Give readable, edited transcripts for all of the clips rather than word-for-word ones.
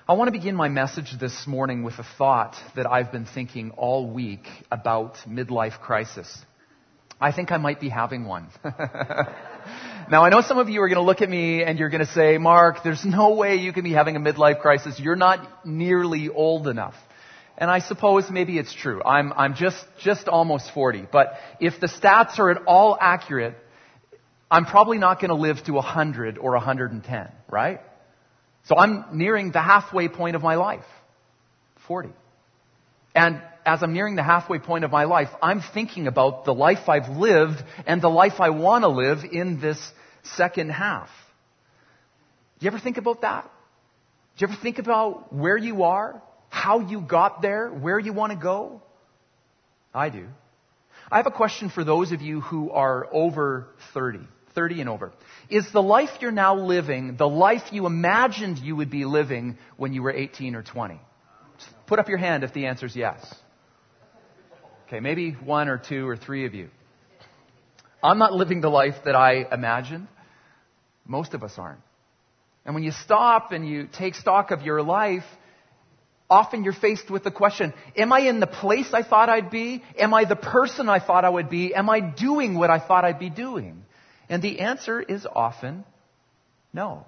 I want to begin my message this morning with a thought that I've been thinking all week about midlife crisis. I think I might be having one. Now, I know some of you are going to look at me and you're going to say, Mark, there's no way you can be having a midlife crisis. You're not nearly old enough. And I suppose maybe it's true. I'm just almost 40. But if the stats are at all accurate, I'm probably not going to live to 100 or 110, right? So I'm nearing the halfway point of my life, 40. And as I'm nearing the halfway point of my life, I'm thinking about the life I've lived and the life I want to live in this second half. Do you ever think about that? Do you ever think about where you are, how you got there, where you want to go? I do. I have a question for those of you who are over 30 and over. Is the life you're now living the life you imagined you would be living when you were 18 or 20? Just put up your hand if the answer is yes. Okay, maybe one or two or three of you. I'm not living the life that I imagined. Most of us aren't. And when you stop and you take stock of your life, often you're faced with the question, am I in the place I thought I'd be? Am I the person I thought I would be? Am I doing what I thought I'd be doing? And the answer is often no.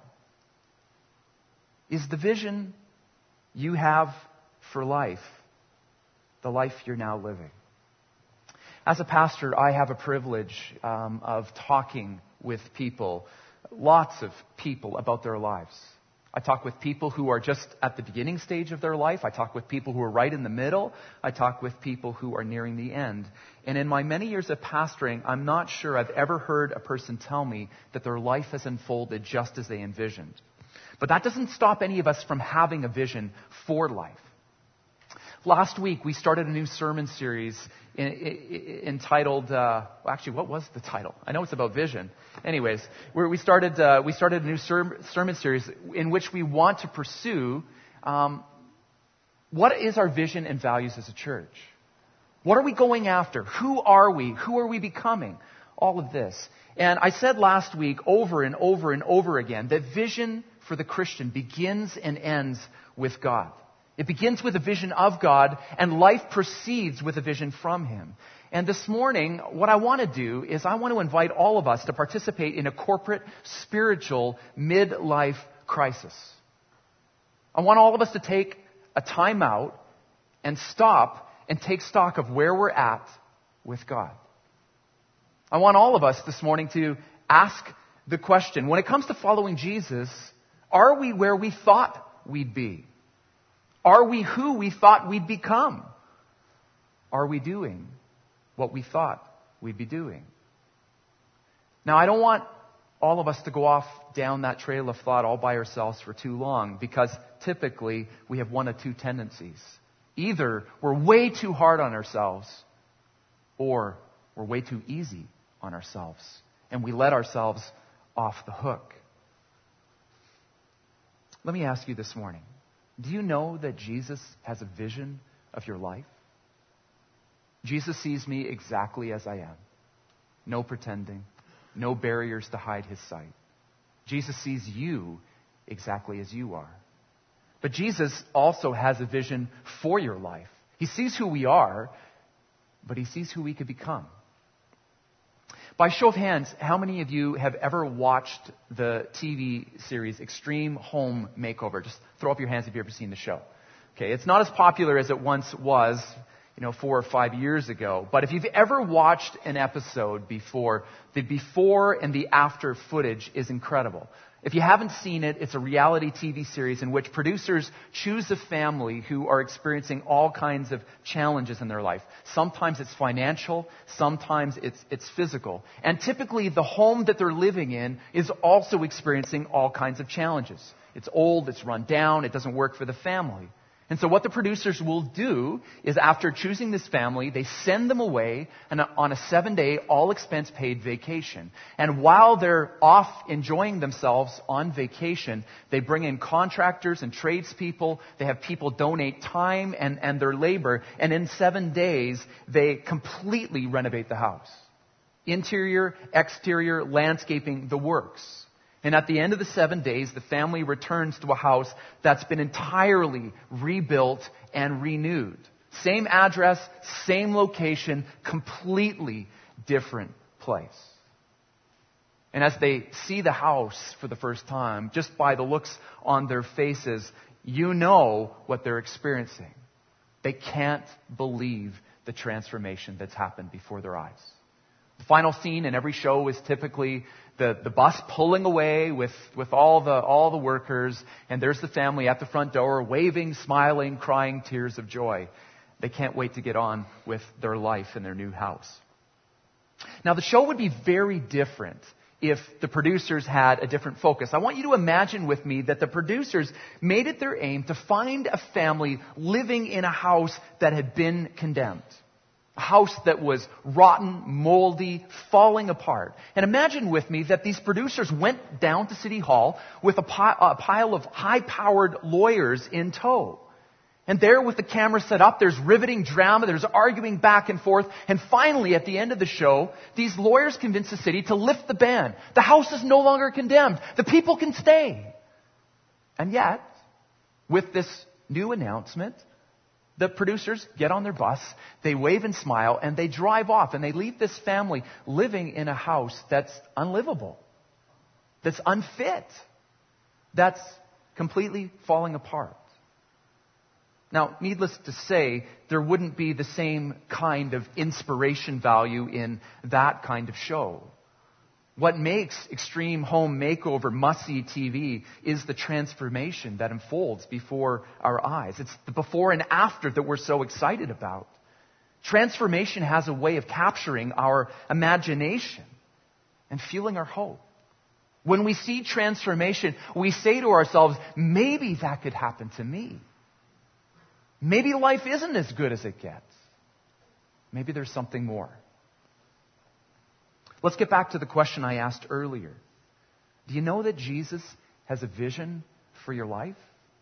Is the vision you have for life the life you're now living? As a pastor, I have a privilege of talking with people, lots of people, about their lives. I talk with people who are just at the beginning stage of their life. I talk with people who are right in the middle. I talk with people who are nearing the end. And in my many years of pastoring, I'm not sure I've ever heard a person tell me that their life has unfolded just as they envisioned. But that doesn't stop any of us from having a vision for life. Last week, we started a new sermon series entitled, actually, what was the title? I know it's about vision. Anyways, we started a new sermon series in which we want to pursue what is our vision and values as a church? What are we going after? Who are we? Who are we becoming? All of this. And I said last week over and over and over again that vision for the Christian begins and ends with God. It begins with a vision of God, and life proceeds with a vision from Him. And this morning, what I want to do is I want to invite all of us to participate in a corporate, spiritual, midlife crisis. I want all of us to take a time out and stop and take stock of where we're at with God. I want all of us this morning to ask the question, when it comes to following Jesus, are we where we thought we'd be? Are we who we thought we'd become? Are we doing what we thought we'd be doing? Now, I don't want all of us to go off down that trail of thought all by ourselves for too long, because typically we have one of two tendencies. Either we're way too hard on ourselves, or we're way too easy on ourselves, and we let ourselves off the hook. Let me ask you this morning. Do you know that Jesus has a vision of your life? Jesus sees me exactly as I am. No pretending. No barriers to hide His sight. Jesus sees you exactly as you are. But Jesus also has a vision for your life. He sees who we are, but He sees who we could become. By show of hands, how many of you have ever watched the TV series Extreme Home Makeover? Just throw up your hands if you've ever seen the show. Okay, it's not as popular as it once was, 4 or 5 years ago. But if you've ever watched an episode before, the before and the after footage is incredible. If you haven't seen it, it's a reality TV series in which producers choose a family who are experiencing all kinds of challenges in their life. Sometimes it's financial, sometimes it's physical. And typically the home that they're living in is also experiencing all kinds of challenges. It's old, it's run down, it doesn't work for the family. And so what the producers will do is, after choosing this family, they send them away on a 7-day, all-expense-paid vacation. And while they're off enjoying themselves on vacation, they bring in contractors and tradespeople. They have people donate time and their labor. And in 7 days, they completely renovate the house. Interior, exterior, landscaping, the works. And at the end of the 7 days, the family returns to a house that's been entirely rebuilt and renewed. Same address, same location, completely different place. And as they see the house for the first time, just by the looks on their faces, you know what they're experiencing. They can't believe the transformation that's happened before their eyes. The final scene in every show is typically the bus pulling away with all the workers, and there's the family at the front door waving, smiling, crying tears of joy. They can't wait to get on with their life in their new house. Now, the show would be very different if the producers had a different focus. I want you to imagine with me that the producers made it their aim to find a family living in a house that had been condemned. A house that was rotten, moldy, falling apart. And imagine with me that these producers went down to City Hall with a pile of high-powered lawyers in tow. And there with the camera set up, there's riveting drama, there's arguing back and forth, and finally at the end of the show, these lawyers convince the city to lift the ban. The house is no longer condemned. The people can stay. And yet, with this new announcement, the producers get on their bus, they wave and smile, and they drive off, and they leave this family living in a house that's unlivable, that's unfit, that's completely falling apart. Now, needless to say, there wouldn't be the same kind of inspiration value in that kind of show. What makes Extreme Home Makeover must-see TV is the transformation that unfolds before our eyes. It's the before and after that we're so excited about. Transformation has a way of capturing our imagination and fueling our hope. When we see transformation, we say to ourselves, maybe that could happen to me. Maybe life isn't as good as it gets. Maybe there's something more. Let's get back to the question I asked earlier. Do you know that Jesus has a vision for your life?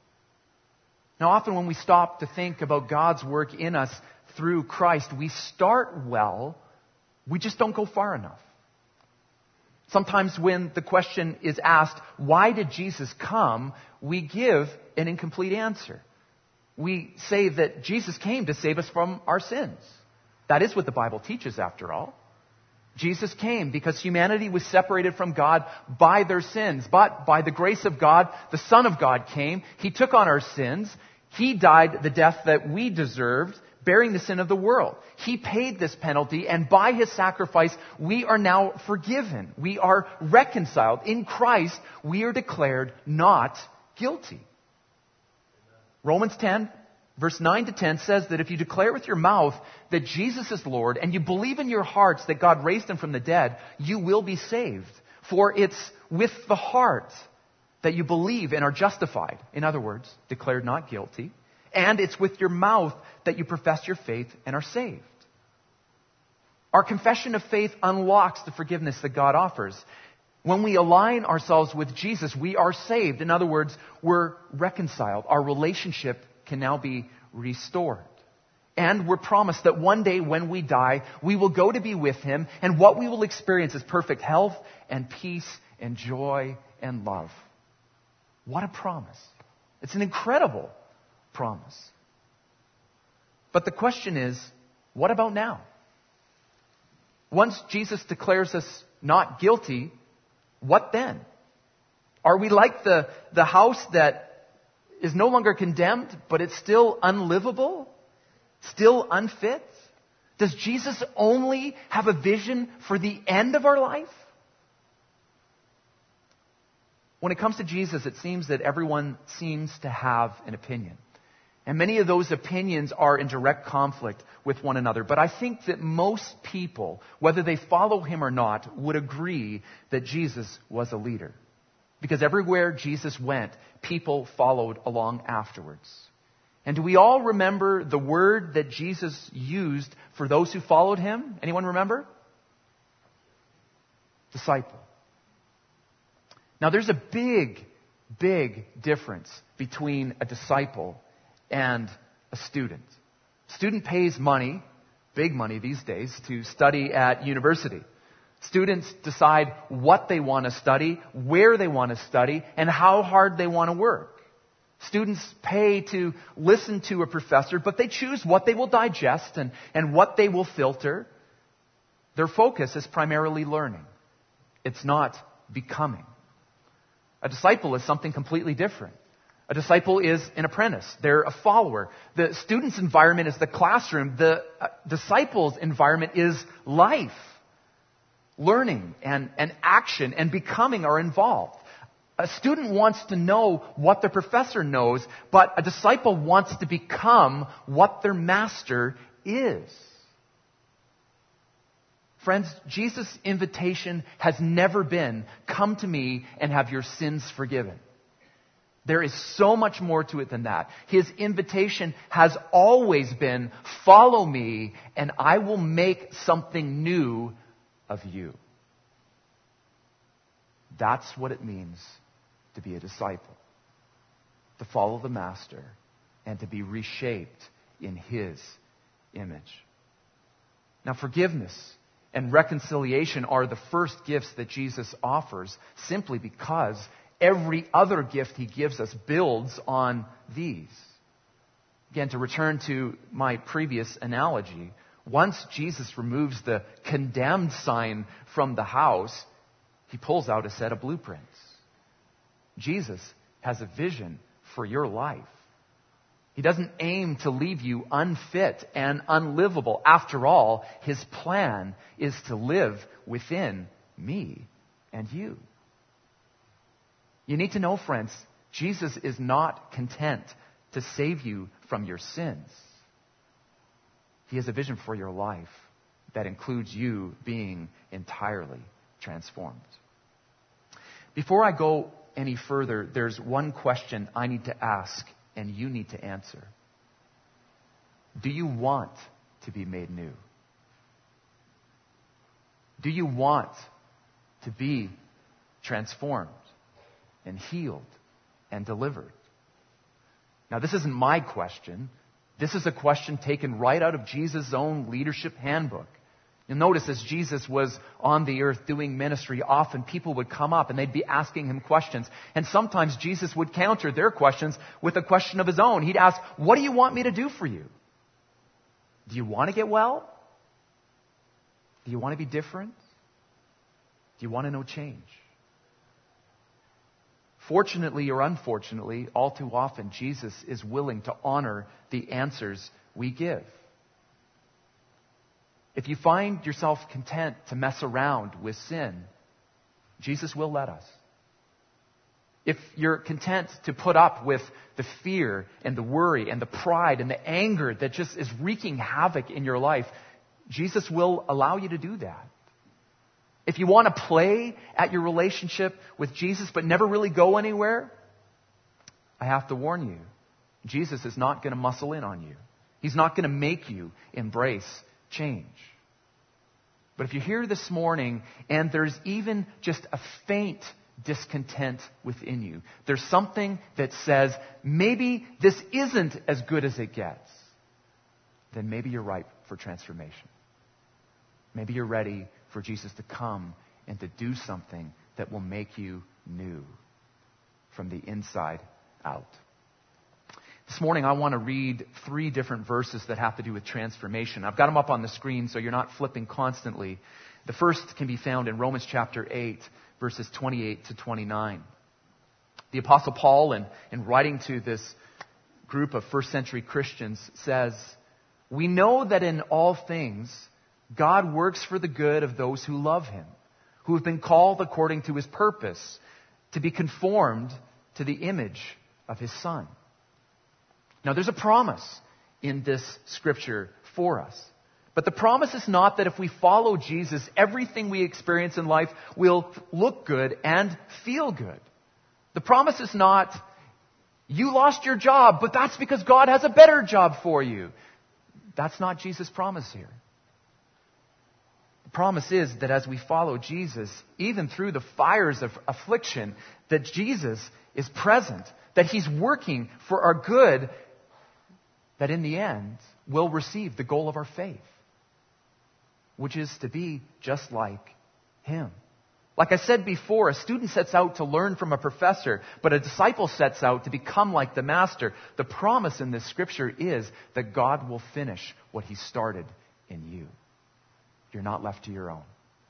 Now, often when we stop to think about God's work in us through Christ, we start well, we just don't go far enough. Sometimes when the question is asked, why did Jesus come? We give an incomplete answer. We say that Jesus came to save us from our sins. That is what the Bible teaches, after all. Jesus came because humanity was separated from God by their sins. But by the grace of God, the Son of God came. He took on our sins. He died the death that we deserved, bearing the sin of the world. He paid this penalty, and by His sacrifice, we are now forgiven. We are reconciled. In Christ, we are declared not guilty. Romans 10, verse 9 to 10 says that if you declare with your mouth that Jesus is Lord and you believe in your hearts that God raised Him from the dead, you will be saved. For it's with the heart that you believe and are justified. In other words, declared not guilty. And it's with your mouth that you profess your faith and are saved. Our confession of faith unlocks the forgiveness that God offers. When we align ourselves with Jesus, we are saved. In other words, we're reconciled. Our relationship can now be restored. And we're promised that one day when we die, we will go to be with Him, and what we will experience is perfect health and peace and joy and love. What a promise. It's an incredible promise. But the question is, what about now? Once Jesus declares us not guilty, what then? Are we like the house that is no longer condemned, but it's still unlivable? Still unfit? Does Jesus only have a vision for the end of our life? When it comes to Jesus, it seems that everyone seems to have an opinion. And many of those opinions are in direct conflict with one another. But I think that most people, whether they follow Him or not, would agree that Jesus was a leader. Because everywhere Jesus went, people followed along afterwards. And do we all remember the word that Jesus used for those who followed Him? Anyone remember? Disciple. Now there's a big, big difference between a disciple and a student. Student pays money, big money these days, to study at university. Students decide what they want to study, where they want to study, and how hard they want to work. Students pay to listen to a professor, but they choose what they will digest and what they will filter. Their focus is primarily learning. It's not becoming. A disciple is something completely different. A disciple is an apprentice. They're a follower. The student's environment is the classroom. The disciple's environment is life. Learning and action and becoming are involved. A student wants to know what the professor knows, but a disciple wants to become what their master is. Friends, Jesus' invitation has never been, come to me and have your sins forgiven. There is so much more to it than that. His invitation has always been, follow me and I will make something new of you. That's what it means to be a disciple. To follow the Master and to be reshaped in His image. Now, forgiveness and reconciliation are the first gifts that Jesus offers simply because every other gift He gives us builds on these. Again, to return to my previous analogy, once Jesus removes the condemned sign from the house, He pulls out a set of blueprints. Jesus has a vision for your life. He doesn't aim to leave you unfit and unlivable. After all, His plan is to live within me and you. You need to know, friends, Jesus is not content to save you from your sins. He has a vision for your life that includes you being entirely transformed. Before I go any further, there's one question I need to ask and you need to answer. Do you want to be made new? Do you want to be transformed and healed and delivered? Now, this isn't my question. This is a question taken right out of Jesus' own leadership handbook. You'll notice as Jesus was on the earth doing ministry, often people would come up and they'd be asking Him questions. And sometimes Jesus would counter their questions with a question of His own. He'd ask, what do you want me to do for you? Do you want to get well? Do you want to be different? Do you want to know change? Fortunately or unfortunately, all too often, Jesus is willing to honor the answers we give. If you find yourself content to mess around with sin, Jesus will let us. If you're content to put up with the fear and the worry and the pride and the anger that just is wreaking havoc in your life, Jesus will allow you to do that. If you want to play at your relationship with Jesus but never really go anywhere, I have to warn you, Jesus is not going to muscle in on you. He's not going to make you embrace change. But if you're here this morning and there's even just a faint discontent within you, there's something that says, maybe this isn't as good as it gets, then maybe you're ripe for transformation. Maybe you're ready for Jesus to come and to do something that will make you new from the inside out. This morning I want to read 3 different verses that have to do with transformation. I've got them up on the screen so you're not flipping constantly. The first can be found in Romans chapter 8, verses 28 to 29. The Apostle Paul, in writing to this group of first century Christians, says, "We know that in all things God works for the good of those who love Him, who have been called according to His purpose, to be conformed to the image of His Son." Now, there's a promise in this scripture for us. But the promise is not that if we follow Jesus, everything we experience in life will look good and feel good. The promise is not, you lost your job, but that's because God has a better job for you. That's not Jesus' promise here. The promise is that as we follow Jesus, even through the fires of affliction, that Jesus is present, that He's working for our good, that in the end, we'll receive the goal of our faith, which is to be just like Him. Like I said before, a student sets out to learn from a professor, but a disciple sets out to become like the master. The promise in this scripture is that God will finish what He started in you. You're not left to your own.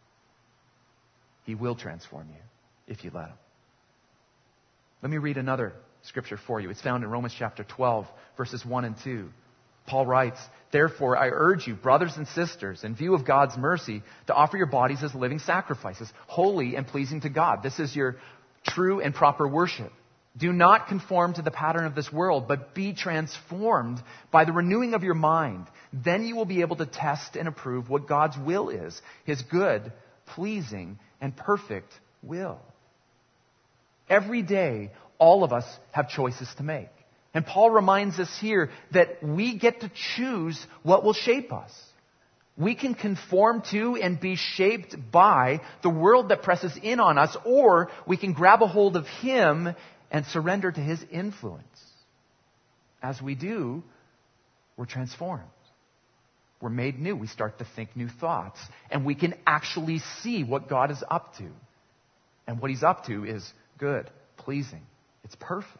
He will transform you if you let Him. Let me read another scripture for you. It's found in Romans chapter 12, verses 1 and 2. Paul writes, "Therefore, I urge you, brothers and sisters, in view of God's mercy, to offer your bodies as living sacrifices, holy and pleasing to God. This is your true and proper worship. Do not conform to the pattern of this world, but be transformed by the renewing of your mind. Then you will be able to test and approve what God's will is, His good, pleasing, and perfect will." Every day, all of us have choices to make. And Paul reminds us here that we get to choose what will shape us. We can conform to and be shaped by the world that presses in on us, or we can grab a hold of Him and surrender to His influence. As we do, we're transformed. We're made new. We start to think new thoughts. And we can actually see what God is up to. And what He's up to is good, pleasing. It's perfect.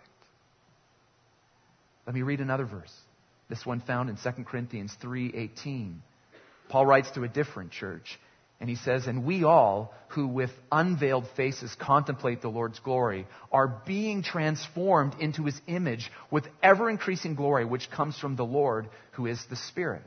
Let me read another verse. This one found in 2 Corinthians 3:18. Paul writes to a different church, and he says, "And we all, who with unveiled faces contemplate the Lord's glory, are being transformed into His image with ever-increasing glory, which comes from the Lord, who is the Spirit."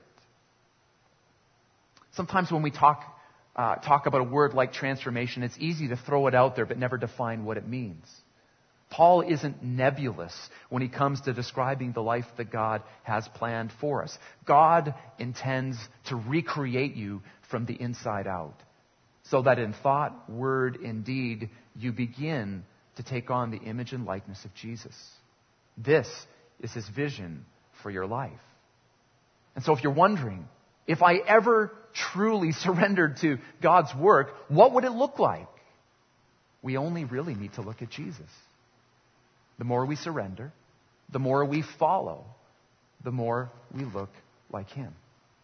Sometimes when we talk about a word like transformation, it's easy to throw it out there but never define what it means. Paul isn't nebulous when he comes to describing the life that God has planned for us. God intends to recreate you from the inside out, so that in thought, word, and deed, you begin to take on the image and likeness of Jesus. This is His vision for your life. And so if you're wondering, if I ever truly surrendered to God's work, what would it look like? We only really need to look at Jesus. The more we surrender, the more we follow, the more we look like Him.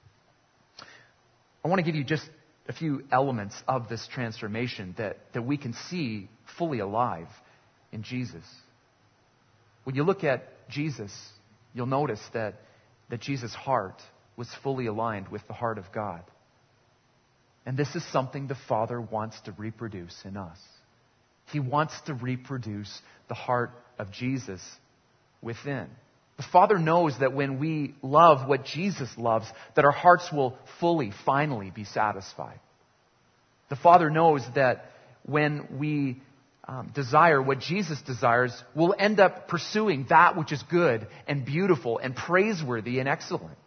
I want to give you just a few elements of this transformation that we can see fully alive in Jesus. When you look at Jesus, you'll notice that Jesus' heart was fully aligned with the heart of God. And this is something the Father wants to reproduce in us. He wants to reproduce the heart of Jesus within. The Father knows that when we love what Jesus loves, that our hearts will fully, finally be satisfied. The Father knows that when we desire what Jesus desires, we'll end up pursuing that which is good and beautiful and praiseworthy and excellent.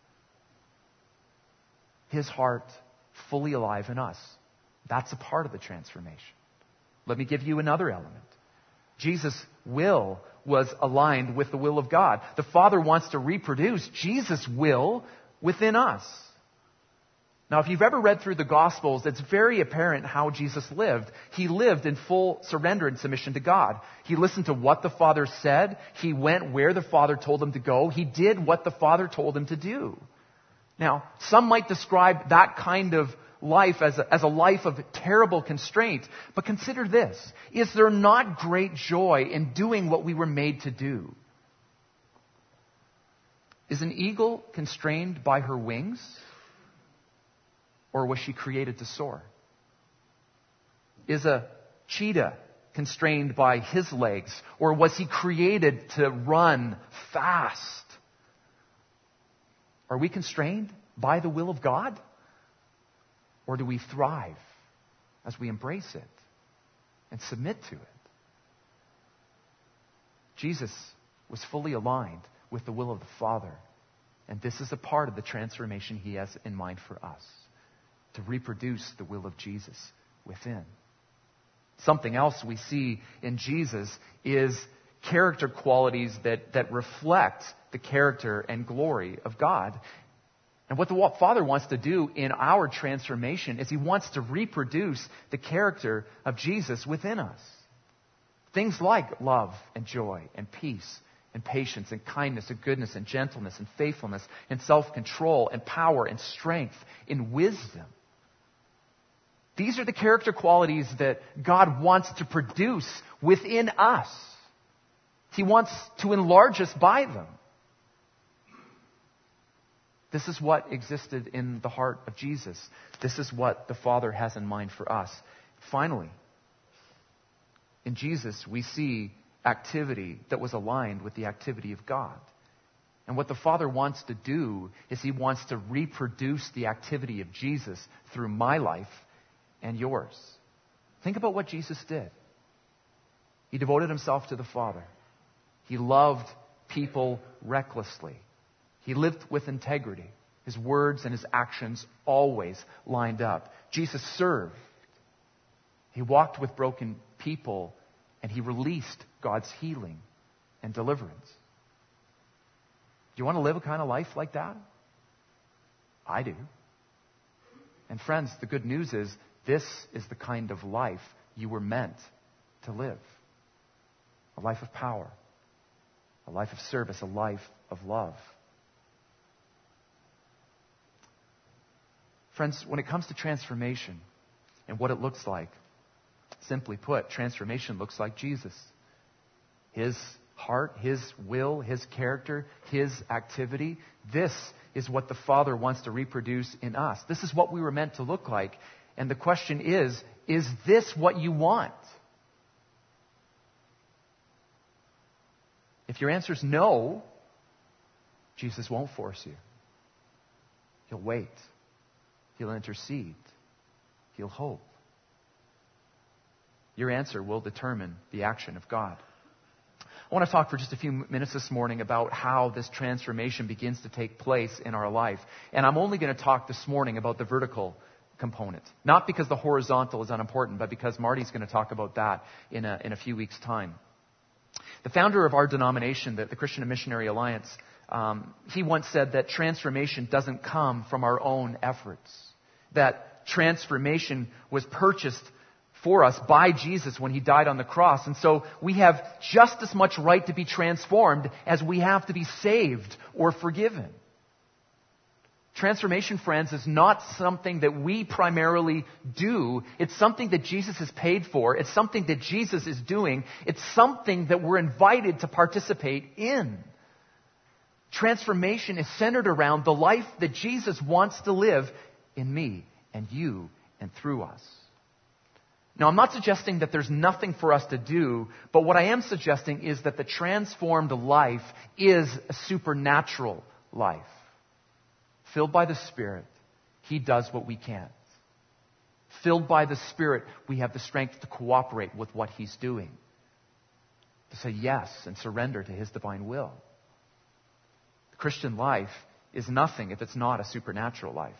His heart fully alive in us. That's a part of the transformation. Let me give you another element. Jesus' will was aligned with the will of God. The Father wants to reproduce Jesus' will within us. Now, if you've ever read through the Gospels, it's very apparent how Jesus lived. He lived in full surrender and submission to God. He listened to what the Father said. He went where the Father told him to go. He did what the Father told him to do. Now, some might describe that kind of life as a life of terrible constraint. But consider this. Is there not great joy in doing what we were made to do? Is an eagle constrained by her wings? Or was she created to soar? Is a cheetah constrained by his legs? Or was he created to run fast? Are we constrained by the will of God? Or do we thrive as we embrace it and submit to it? Jesus was fully aligned with the will of the Father. And this is a part of the transformation He has in mind for us, to reproduce the will of Jesus within. Something else we see in Jesus is character qualities that reflect the character and glory of God. And what the Father wants to do in our transformation is He wants to reproduce the character of Jesus within us. Things like love and joy and peace and patience and kindness and goodness and gentleness and faithfulness and self-control and power and strength and wisdom. These are the character qualities that God wants to produce within us. He wants to enlarge us by them. This is what existed in the heart of Jesus. This is what the Father has in mind for us. Finally, in Jesus, we see activity that was aligned with the activity of God. And what the Father wants to do is He wants to reproduce the activity of Jesus through my life and yours. Think about what Jesus did. He devoted Himself to the Father. He loved people recklessly. He lived with integrity. His words and His actions always lined up. Jesus served. He walked with broken people, and He released God's healing and deliverance. Do you want to live a kind of life like that? I do. And friends, the good news is this is the kind of life you were meant to live. A life of power, a life of service, a life of love. Friends, when it comes to transformation and what it looks like, simply put, transformation looks like Jesus. His heart, His will, His character, His activity. This is what the Father wants to reproduce in us. This is what we were meant to look like. And the question is this what you want? If your answer is no, Jesus won't force you. He'll wait. He'll intercede. He'll hope. Your answer will determine the action of God. I want to talk for just a few minutes this morning about how this transformation begins to take place in our life. And I'm only going to talk this morning about the vertical component. Not because the horizontal is unimportant, but because Marty's going to talk about that in a few weeks' time. The founder of our denomination, the Christian Missionary Alliance, he once said that transformation doesn't come from our own efforts. That transformation was purchased for us by Jesus when He died on the cross. And so we have just as much right to be transformed as we have to be saved or forgiven. Transformation, friends, is not something that we primarily do. It's something that Jesus has paid for. It's something that Jesus is doing. It's something that we're invited to participate in. Transformation is centered around the life that Jesus wants to live in me and you and through us. Now, I'm not suggesting that there's nothing for us to do, but what I am suggesting is that the transformed life is a supernatural life. Filled by the Spirit, He does what we can't. Filled by the Spirit, we have the strength to cooperate with what He's doing. To say yes and surrender to His divine will. The Christian life is nothing if it's not a supernatural life.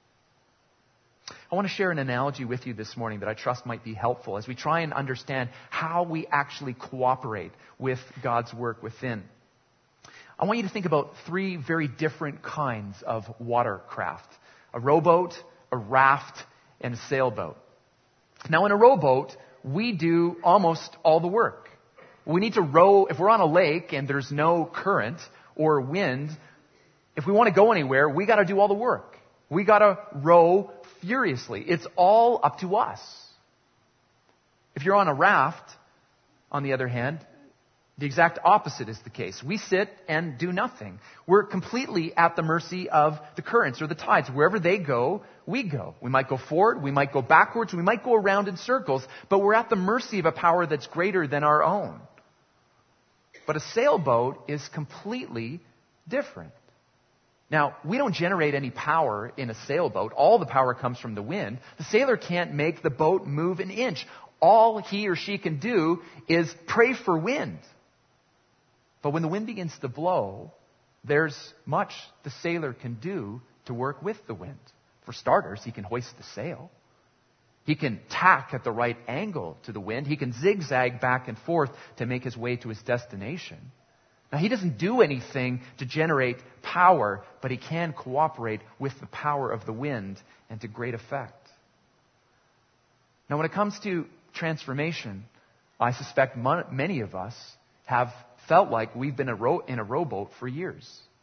I want to share an analogy with you this morning that I trust might be helpful as we try and understand how we actually cooperate with God's work within. I want you to think about three very different kinds of watercraft. A rowboat, a raft, and a sailboat. Now in a rowboat, we do almost all the work. We need to row, if we're on a lake and there's no current or wind, if we want to go anywhere, we got to do all the work. We got to row furiously. It's all up to us. If you're on a raft, on the other hand, the exact opposite is the case. We sit and do nothing. We're completely at the mercy of the currents or the tides. Wherever they go, we go. We might go forward, we might go backwards, we might go around in circles, but we're at the mercy of a power that's greater than our own. But a sailboat is completely different. Now, we don't generate any power in a sailboat. All the power comes from the wind. The sailor can't make the boat move an inch. All he or she can do is pray for wind. But when the wind begins to blow, there's much the sailor can do to work with the wind. For starters, he can hoist the sail. He can tack at the right angle to the wind. He can zigzag back and forth to make his way to his destination. Now, he doesn't do anything to generate power, but he can cooperate with the power of the wind and to great effect. Now, when it comes to transformation, I suspect many of us have felt like we've been in a rowboat for years.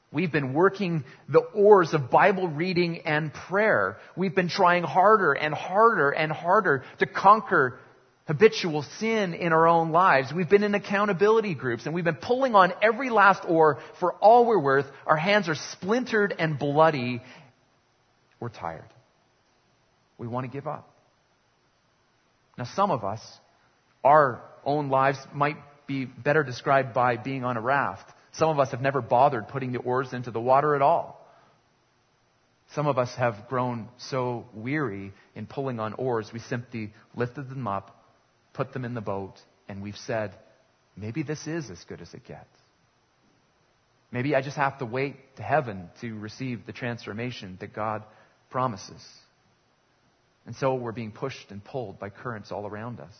We've been working the oars of Bible reading and prayer. We've been trying harder and harder and harder to conquer habitual sin in our own lives. We've been in accountability groups, and we've been pulling on every last oar for all we're worth. Our hands are splintered and bloody. We're tired. We want to give up. Now, some of us, our own lives might be better described by being on a raft. Some of us have never bothered putting the oars into the water at all. Some of us have grown so weary in pulling on oars, we simply lifted them up, put them in the boat, and we've said, maybe this is as good as it gets. Maybe I just have to wait to heaven to receive the transformation that God promises. And so we're being pushed and pulled by currents all around us.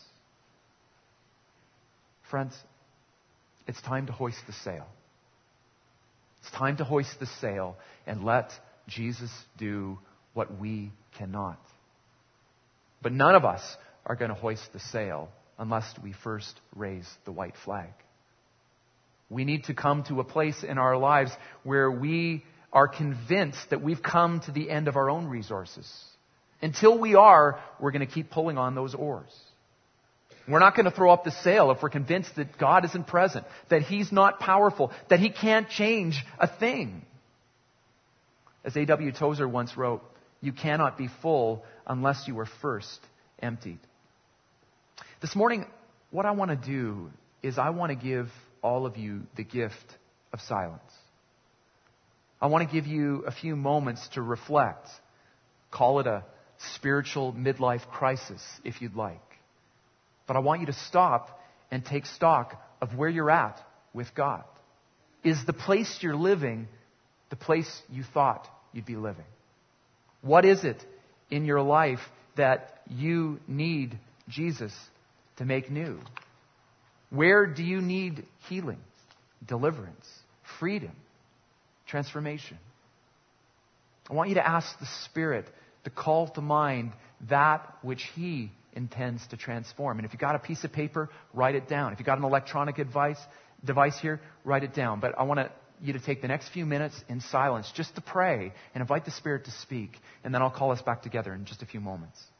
Friends, it's time to hoist the sail. It's time to hoist the sail and let Jesus do what we cannot. But none of us are going to hoist the sail unless we first raise the white flag. We need to come to a place in our lives where we are convinced that we've come to the end of our own resources. Until we are, we're going to keep pulling on those oars. We're not going to throw up the sail if we're convinced that God isn't present, that He's not powerful, that He can't change a thing. As A.W. Tozer once wrote, you cannot be full unless you are first emptied. This morning, what I want to do is I want to give all of you the gift of silence. I want to give you a few moments to reflect. Call it a spiritual midlife crisis, if you'd like. But I want you to stop and take stock of where you're at with God. Is the place you're living the place you thought you'd be living? What is it in your life that you need Jesus to make new? Where do you need healing, deliverance, freedom, transformation? I want you to ask the Spirit to call to mind that which He intends to transform. And if you've got a piece of paper, write it down. If you've got an electronic device here, write it down. But I want you to take the next few minutes in silence just to pray and invite the Spirit to speak. And then I'll call us back together in just a few moments.